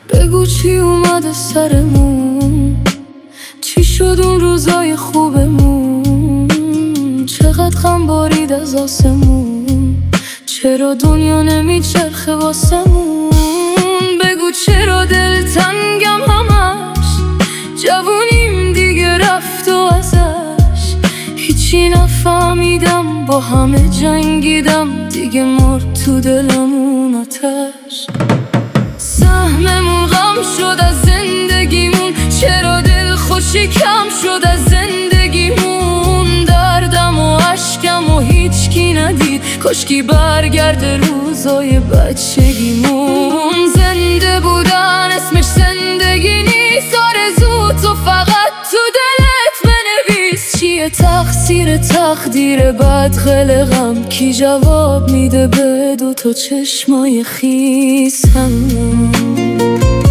بگو چی اومده سرمون، چی شد اون روزای خوبمون، چقدر غم بارید از آسمون، چرا دنیا نمیچرخه واسمون. بگو چرا دلتنگم همش، جوونیم دیگه رفت و ازش هیچی نفهمیدم، با همه جنگیدم دیگه مرد تو دلمون آتش. سهممون غم شد از زندگیمون، چرا دل خوشی کم شد از زندگیمون، دردم و عشقم و هیچ کی ندید، کاشکی برگرده روزای بچگیمون. زنده بودن اسمش زندگی نیست، آرزو تو فقط تو دلت بنویس. چیه تقصیر تقدیر بد خلقم، کی جواب میده به دو تا چشمای خیسم؟